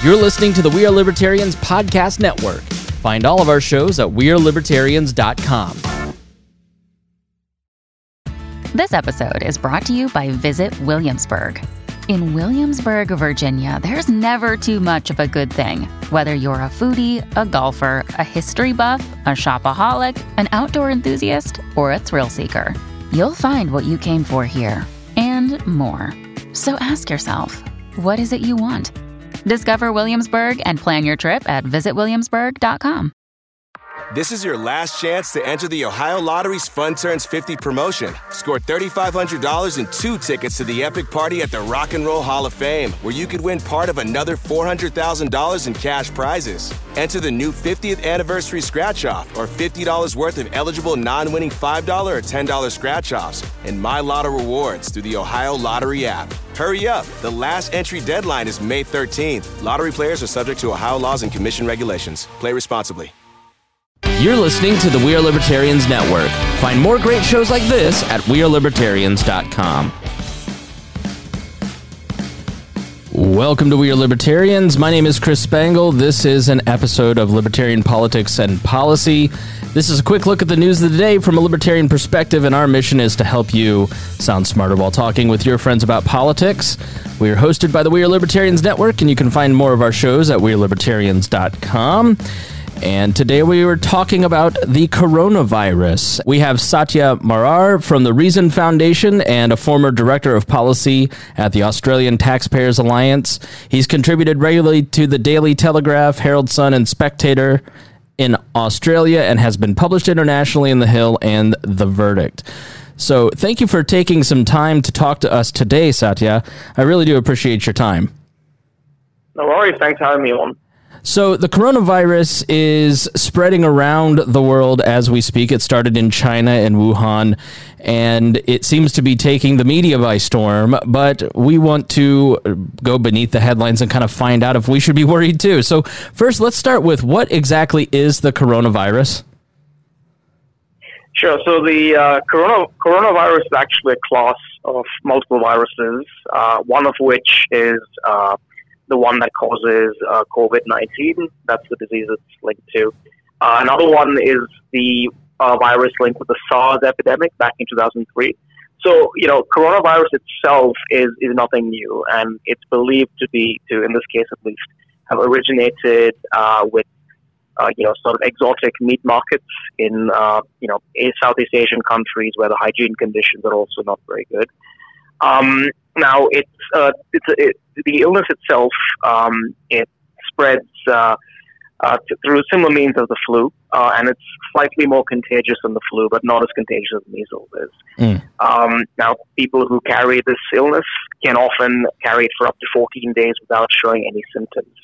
You're listening to the We Are Libertarians podcast network. Find all of our shows at wearelibertarians.com. This episode is brought to you by Visit Williamsburg. In Williamsburg, Virginia, there's never too much of a good thing. Whether you're a foodie, a golfer, a history buff, a shopaholic, an outdoor enthusiast, or a thrill seeker, you'll find what you came for here and more. So ask yourself, what is it you want? Discover Williamsburg and plan your trip at visitwilliamsburg.com. This is your last chance to enter the Ohio Lottery's Fun Turns 50 promotion. Score $3,500 and 2 tickets to the epic party at the Rock and Roll Hall of Fame, where you could win part of another $400,000 in cash prizes. Enter the new 50th anniversary scratch-off or $50 worth of eligible non-winning $5 or $10 scratch-offs and My Lotto rewards through the Ohio Lottery app. Hurry up. The last entry deadline is May 13th. Lottery players are subject to Ohio laws and commission regulations. Play responsibly. You're listening to the We Are Libertarians Network. Find more great shows like this at wearelibertarians.com. Welcome to We Are Libertarians. My name is Chris Spangle. This is an episode of Libertarian Politics and Policy. This is a quick look at the news of the day from a libertarian perspective, and our mission is to help you sound smarter while talking with your friends about politics. We are hosted by the We Are Libertarians Network, and you can find more of our shows at wearelibertarians.com. And today we were talking about the coronavirus. We have Satya Marar from the Reason Foundation and a former director of policy at the Australian Taxpayers Alliance. He's contributed regularly to the Daily Telegraph, Herald Sun, and Spectator in Australia and has been published internationally in The Hill and The Verdict. So thank you for taking some time to talk to us today, Satya. I really do appreciate your time. No worries. Thanks for having me on. So the coronavirus is spreading around the world as we speak. It started in China and Wuhan, and it seems to be taking the media by storm. But we want to go beneath the headlines and kind of find out if we should be worried too. So first, let's start with what exactly is the coronavirus? Sure. So the coronavirus is actually a class of multiple viruses, one of which is the one that causes COVID-19. That's the disease it's linked to. Another one is the virus linked with the SARS epidemic back in 2003. So, coronavirus itself is nothing new, and it's believed to in this case at least, have originated with, sort of exotic meat markets in, Southeast Asian countries where the hygiene conditions are also not very good. Now, the illness itself, it spreads through similar means as the flu, and it's slightly more contagious than the flu, but not as contagious as measles is. Now, people who carry this illness can often carry it for up to 14 days without showing any symptoms.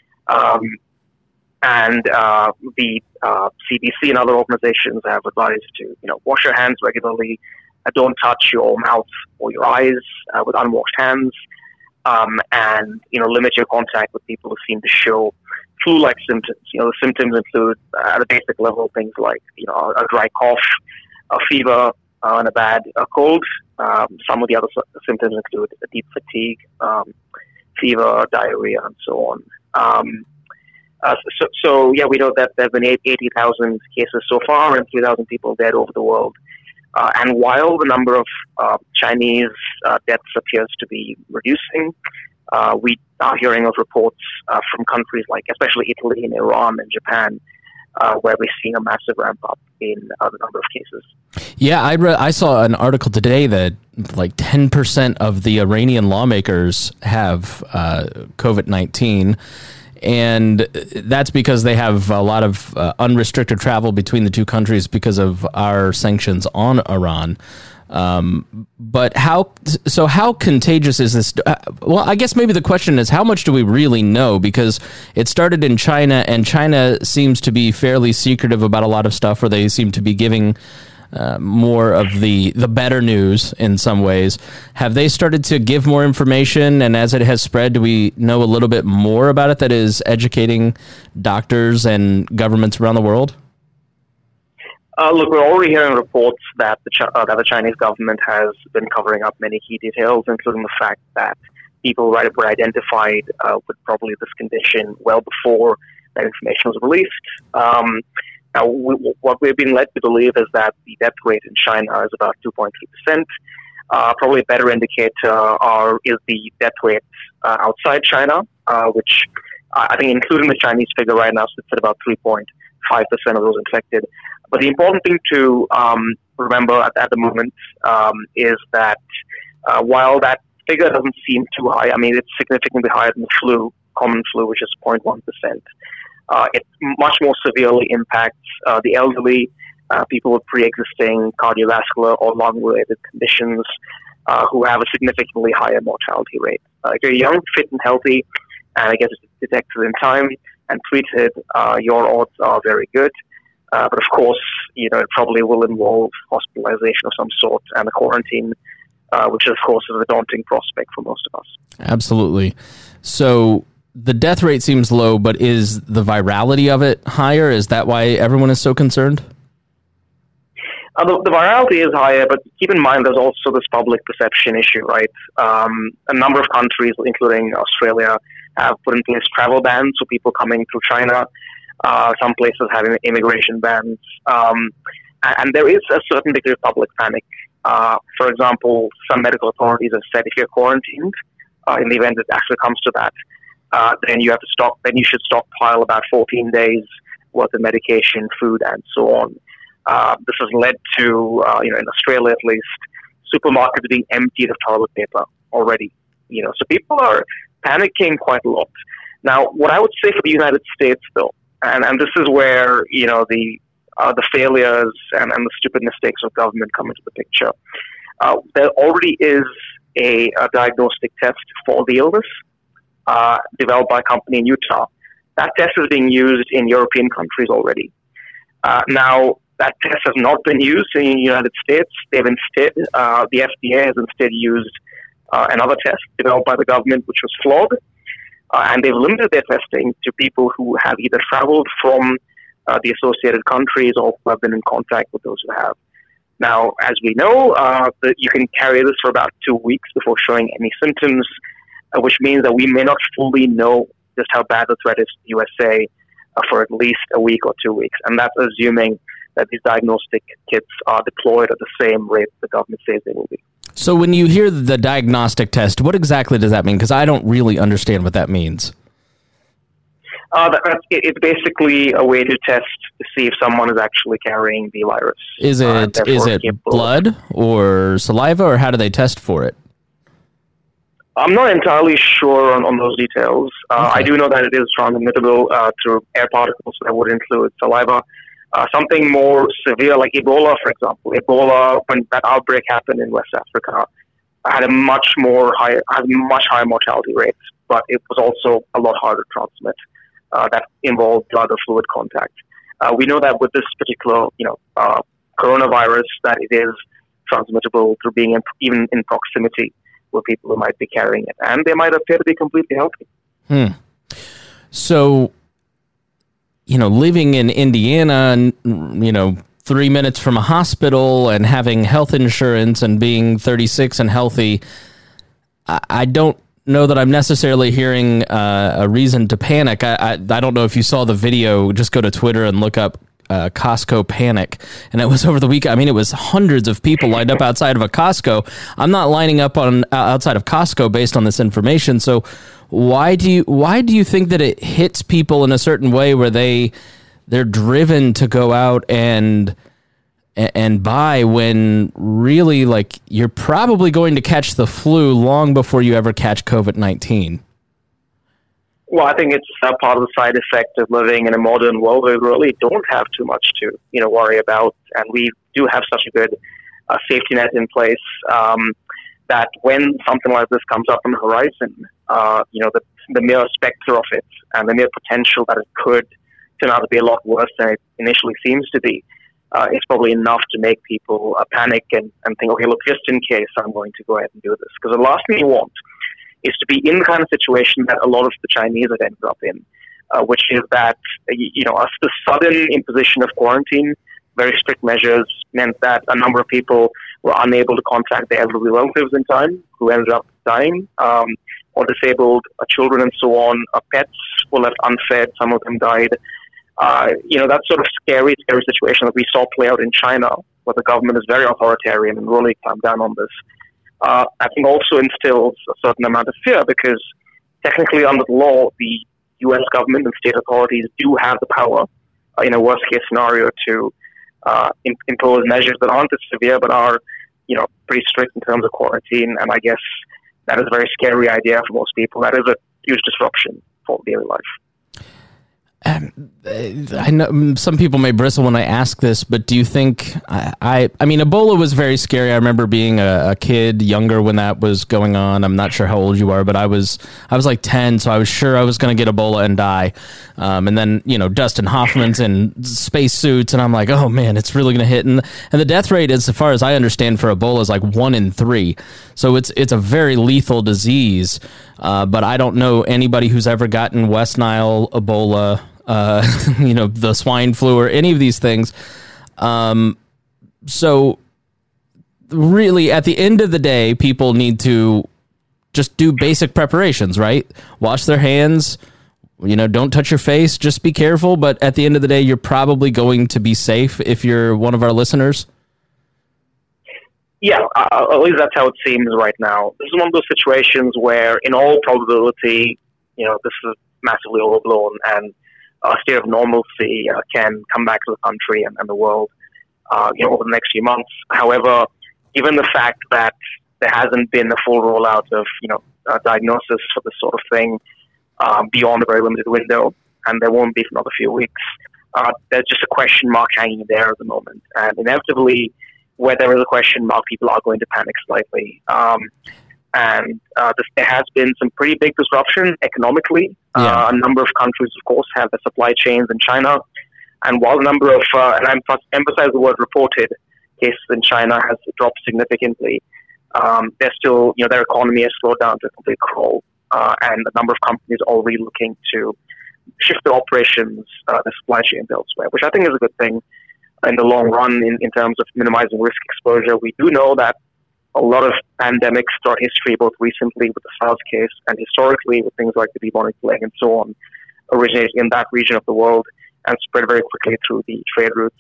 And the CDC and other organizations have advised to, wash your hands regularly. Don't touch your mouth or your eyes with unwashed hands, and limit your contact with people who seem to show flu-like symptoms. The symptoms include, at a basic level, things like a dry cough, a fever, and a bad cold. Some of the other symptoms include deep fatigue, fever, diarrhea, and so on. So we know that there have been 80,000 cases so far and 3,000 people dead over the world. And while the number of Chinese deaths appears to be reducing, we are hearing of reports from countries like especially Italy and Iran and Japan, where we're seeing a massive ramp up in the number of cases. Yeah, I saw an article today that like 10% of the Iranian lawmakers have COVID-19. And that's because they have a lot of unrestricted travel between the two countries because of our sanctions on Iran. But how contagious is this? Well, I guess maybe the question is, how much do we really know? Because it started in China, and China seems to be fairly secretive about a lot of stuff, or they seem to be giving more of the better news in some ways. Have they started to give more information, and as it has spread, do we know a little bit more about it that is educating doctors and governments around the world? Look, we're already hearing reports that the Chinese government has been covering up many key details, including the fact that people were identified with probably this condition well before that information was released. Now, what we've been led to believe is that the death rate in China is about 2.3%. Probably a better indicator is the death rate outside China, which I think, including the Chinese figure right now, sits at about 3.5% of those infected. But the important thing to remember at the moment is that while that figure doesn't seem too high, I mean, it's significantly higher than the common flu, which is 0.1%. It much more severely impacts the elderly, people with pre-existing cardiovascular or lung-related conditions who have a significantly higher mortality rate. If you're young, fit, and healthy, and I guess it's detected in time and treated, your odds are very good. But of course, it probably will involve hospitalization of some sort and a quarantine, which of course is a daunting prospect for most of us. Absolutely. So the death rate seems low, but is the virality of it higher? Is that why everyone is so concerned? The virality is higher, but keep in mind there's also this public perception issue, right? A number of countries, including Australia, have put in place travel bans for people coming through China. Some places have immigration bans. And there is a certain degree of public panic. For example, some medical authorities have said if you're quarantined, in the event it actually comes to that, then you should stockpile about 14 days worth of medication, food, and so on. This has led to, in Australia at least, supermarkets being emptied of toilet paper already. So people are panicking quite a lot. Now, what I would say for the United States, though, and this is where the failures and the stupid mistakes of government come into the picture. There already is a diagnostic test for the illness developed by a company in Utah. That test is being used in European countries already. Now, that test has not been used in the United States. They've instead, the FDA has instead used another test developed by the government, which was flawed. And they've limited their testing to people who have either traveled from the associated countries or who have been in contact with those who have. Now, as we know, you can carry this for about 2 weeks before showing any symptoms, which means that we may not fully know just how bad the threat is to the USA for at least a week or 2 weeks. And that's assuming that these diagnostic kits are deployed at the same rate the government says they will be. So when you hear the diagnostic test, what exactly does that mean? Because I don't really understand what that means. It's basically a way to test to see if someone is actually carrying the virus. Is it blood or saliva, or how do they test for it? I'm not entirely sure on those details. Okay. I do know that it is transmittable through air particles that would include saliva. Something more severe, like Ebola, for example. Ebola, when that outbreak happened in West Africa, had a much higher mortality rate, but it was also a lot harder to transmit. That involved blood or fluid contact. We know that with this particular, coronavirus, that it is transmittable through being even in proximity with people who might be carrying it, and they might appear to be completely healthy. So, living in Indiana, 3 minutes from a hospital and having health insurance and being 36 and healthy, I don't know that I'm necessarily hearing a reason to panic. I don't know if you saw the video. Just go to Twitter and look up Costco panic, and it was over the weekend. I mean, it was hundreds of people lined up outside of a Costco. I'm not lining up outside of Costco based on this information. So why do you think that it hits people in a certain way where they're driven to go out and buy, when really, like, you're probably going to catch the flu long before you ever catch COVID-19? Well, I think it's part of the side effect of living in a modern world. We really don't have too much to, worry about, and we do have such a good safety net in place that when something like this comes up on the horizon, the mere specter of it and the mere potential that it could turn out to be a lot worse than it initially seems to be is probably enough to make people panic and think, okay, look, just in case, I'm going to go ahead and do this. Because the last thing you want is to be in the kind of situation that a lot of the Chinese have ended up in, which is that, the sudden imposition of quarantine, very strict measures, meant that a number of people were unable to contact their elderly relatives in time, who ended up dying. or disabled children and so on. Pets were left unfed. Some of them died. That sort of scary situation that we saw play out in China, where the government is very authoritarian and really clamped down on this, I think also instills a certain amount of fear, because technically under the law, the U.S. government and state authorities do have the power, in a worst-case scenario, to impose measures that aren't as severe but are, pretty strict in terms of quarantine. And I guess that is a very scary idea for most people. That is a huge disruption for daily life. I know some people may bristle when I ask this, but do you think I mean, Ebola was very scary. I remember being a kid, younger when that was going on. I'm not sure how old you are, but I was like 10, so I was sure I was going to get Ebola and die. And then, Dustin Hoffman's in spacesuits, and I'm like, oh man, it's really going to hit. And the death rate, as far as I understand, for Ebola is like 1 in 3. So it's a very lethal disease. But I don't know anybody who's ever gotten West Nile, Ebola, the swine flu, or any of these things. So really, at the end of the day, people need to just do basic preparations, right? Wash their hands, don't touch your face, just be careful. But at the end of the day, you're probably going to be safe if you're one of our listeners. Yeah, at least that's how it seems right now. This is one of those situations where, in all probability, this is massively overblown, and a state of normalcy can come back to the country and the world, over the next few months. However, given the fact that there hasn't been a full rollout of, diagnosis for this sort of thing beyond a very limited window, and there won't be for another few weeks, there's just a question mark hanging there at the moment. And inevitably, where there is a question mark, people are going to panic slightly. There has been some pretty big disruption economically. A number of countries, of course, have their supply chains in China. And while the number of, and I emphasize the word reported, cases in China has dropped significantly, they're still, their economy has slowed down to a complete crawl. And a number of companies are already looking to shift their operations, their supply chains elsewhere, which I think is a good thing in the long run in terms of minimizing risk exposure. We do know that a lot of pandemics throughout history, both recently with the SARS case and historically with things like the bubonic plague and so on, originated in that region of the world and spread very quickly through the trade routes.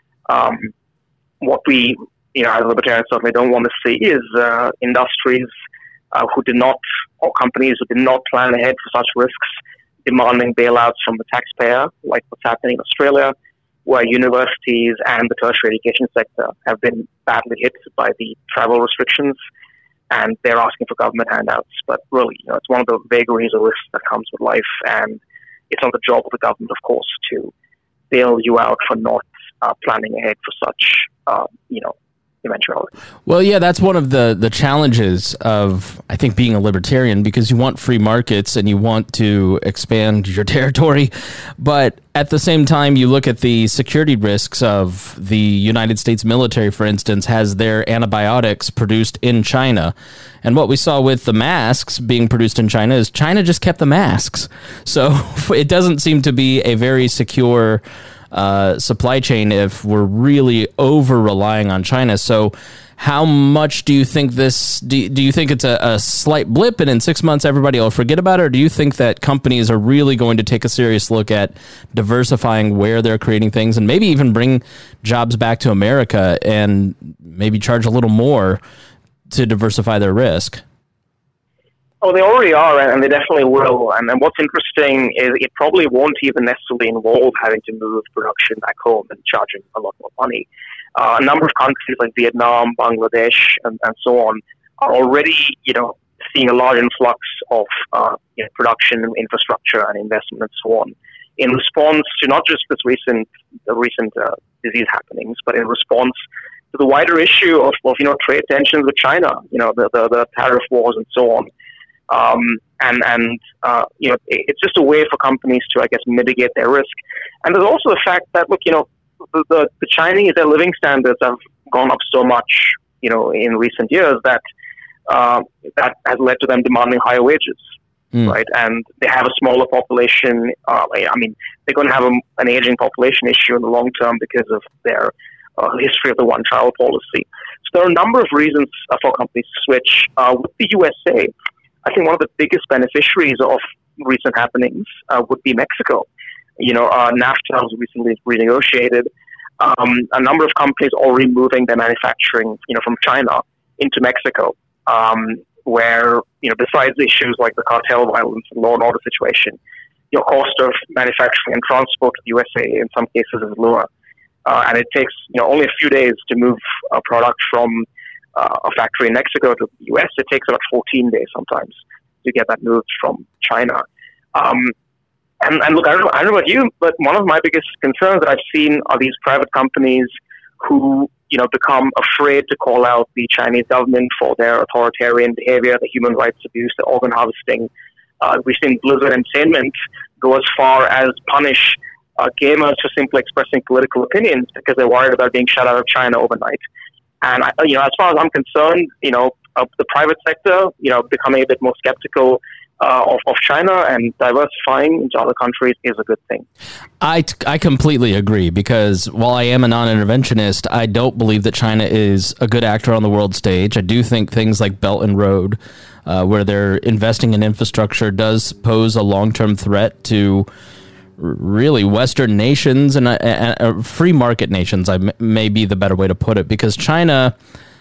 What we, as libertarians certainly don't want to see is industries who did not, or companies who did not plan ahead for such risks, demanding bailouts from the taxpayer, like what's happening in Australia, where universities and the tertiary education sector have been badly hit by the travel restrictions, and they're asking for government handouts. But really, it's one of the vagaries of risk that comes with life, and it's not the job of the government, of course, to bail you out for not planning ahead for such, eventuality. Well, yeah, that's one of the challenges of, I think, being a libertarian, because you want free markets and you want to expand your territory. But at the same time, you look at the security risks of the United States military, for instance, has their antibiotics produced in China. And what we saw with the masks being produced in China is China just kept the masks. So it doesn't seem to be a very secure supply chain if we're really over relying on China. So how much do you think this, do you think it's a slight blip and in 6 months everybody will forget about it? Or do you think that companies are really going to take a serious look at diversifying where they're creating things and maybe even bring jobs back to America and maybe charge a little more to diversify their risk? Oh, they already are, and they definitely will. And what's interesting is it probably won't even necessarily involve having to move production back home and charging a lot more money. A number of countries like Vietnam, Bangladesh, and so on are already, seeing a large influx of production and infrastructure and investment and so on in response to not just the recent disease happenings, but in response to the wider issue of trade tensions with China, the tariff wars and so on. It's just a way for companies to, I guess, mitigate their risk. And there's also the fact that, the Chinese, their living standards have gone up so much, in recent years that that has led to them demanding higher wages, right? And they have a smaller population. They're going to have an aging population issue in the long term because of their history of the one-child policy. So there are a number of reasons for companies to switch. With the USA, I think one of the biggest beneficiaries of recent happenings would be Mexico. NAFTA was recently renegotiated. A number of companies already moving their manufacturing, from China into Mexico, where, besides issues like the cartel violence and law and order situation, cost of manufacturing and transport to the USA in some cases is lower. And it takes, only a few days to move a product from a factory in Mexico to the US. It takes about 14 days sometimes to get that moved from China. And look, I don't know about you, but one of my biggest concerns that I've seen are these private companies who, become afraid to call out the Chinese government for their authoritarian behavior, the human rights abuse, the organ harvesting. We've seen Blizzard Entertainment go as far as punish gamers for simply expressing political opinions because they're worried about being shut out of China overnight. And, as far as I'm concerned, the private sector, becoming a bit more skeptical of China and diversifying into other countries is a good thing. I completely agree, because while I am a non-interventionist, I don't believe that China is a good actor on the world stage. I do think things like Belt and Road, where they're investing in infrastructure, does pose a long-term threat to really Western nations and free market nations, may be the better way to put it, because China,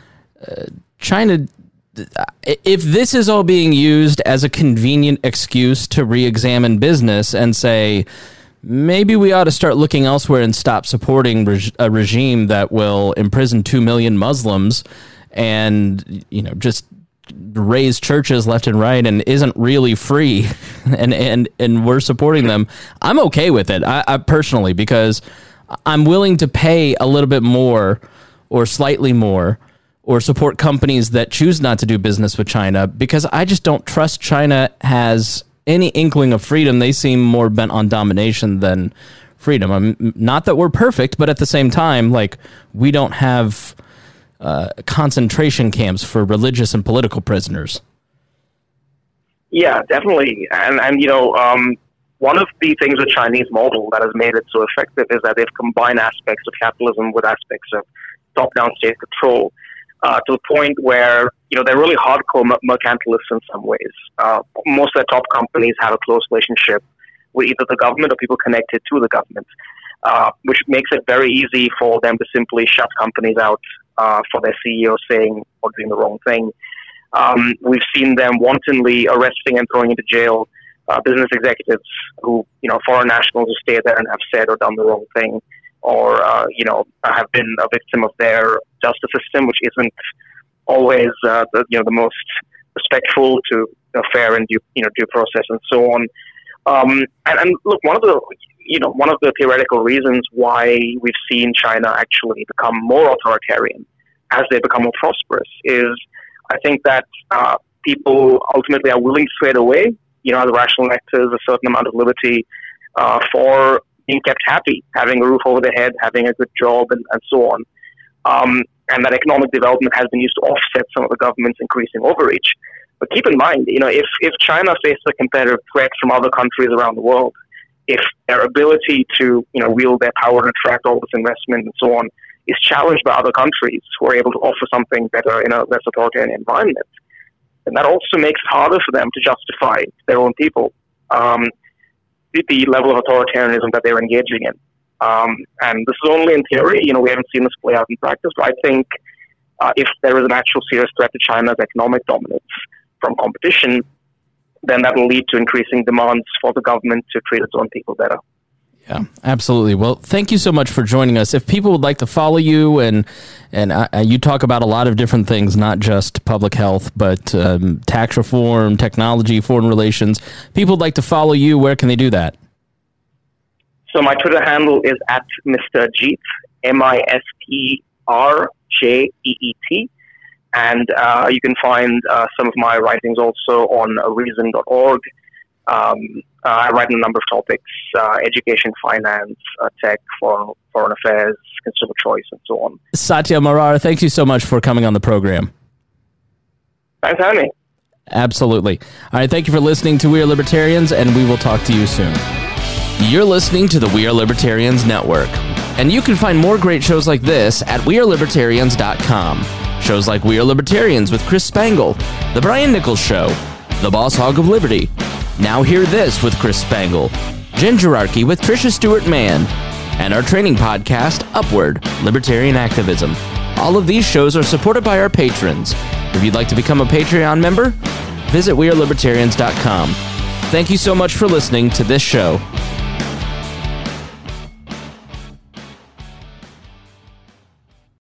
if this is all being used as a convenient excuse to re-examine business and say, maybe we ought to start looking elsewhere and stop supporting a regime that will imprison 2 million Muslims and, just raise churches left and right and isn't really free and we're supporting them, I'm okay with it. I personally, because I'm willing to pay a little bit more or slightly more or support companies that choose not to do business with China, because I just don't trust China has any inkling of freedom. They seem more bent on domination than freedom. Not that we're perfect, but at the same time, we don't have concentration camps for religious and political prisoners. Yeah, definitely. And one of the things with Chinese model that has made it so effective is that they've combined aspects of capitalism with aspects of top-down state control. To the point where, they're really hardcore mercantilists in some ways. Most of their top companies have a close relationship with either the government or people connected to the government, which makes it very easy for them to simply shut companies out for their CEO saying or doing the wrong thing. We've seen them wantonly arresting and throwing into jail business executives who, foreign nationals who stay there and have said or done the wrong thing, or, have been a victim of their justice system, which isn't always the most respectful to fair and due process and so on. And look, one of the theoretical reasons why we've seen China actually become more authoritarian as they become more prosperous is, I think that people ultimately are willing to trade away, as rational actors, a certain amount of liberty for being kept happy, having a roof over their head, having a good job, and so on. And that economic development has been used to offset some of the government's increasing overreach. But keep in mind, if China faces a competitive threat from other countries around the world, if their ability to, wield their power and attract all this investment and so on is challenged by other countries who are able to offer something better in a less authoritarian environment, then that also makes it harder for them to justify to their own people the level of authoritarianism that they're engaging in. And this is only in theory. We haven't seen this play out in practice. But I think if there is an actual serious threat to China's economic dominance from competition, then that will lead to increasing demands for the government to treat its own people better. Yeah, absolutely. Well, thank you so much for joining us. If people would like to follow you, and you talk about a lot of different things, not just public health, but tax reform, technology, foreign relations. People would like to follow you. Where can they do that? So my Twitter handle is at Mr. Jeet, MisterJeet. And you can find some of my writings also on reason.org. I write on a number of topics, education, finance, tech, foreign affairs, consumer choice, and so on. Satya Marar, thank you so much for coming on the program. Thanks for having me. Absolutely. All right, thank you for listening to We Are Libertarians, and we will talk to you soon. You're listening to the We Are Libertarians Network, and you can find more great shows like this at wearelibertarians.com. Shows like We Are Libertarians with Chris Spangle, The Brian Nichols Show, The Boss Hog of Liberty, Now Hear This with Chris Spangle, Gingerarchy with Tricia Stewart-Mann, and our training podcast, Upward, Libertarian Activism. All of these shows are supported by our patrons. If you'd like to become a Patreon member, visit wearelibertarians.com. Thank you so much for listening to this show.